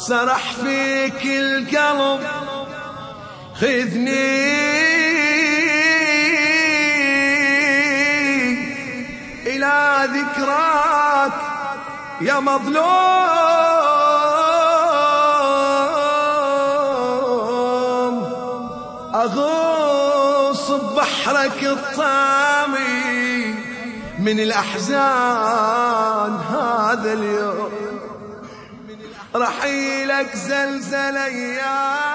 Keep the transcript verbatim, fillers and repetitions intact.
سرح فيك القلب خذني إلى ذكراك يا مظلوم، أغوص ببحرك الطامي من الأحزان هذا اليوم، رحيلك زلزل أيام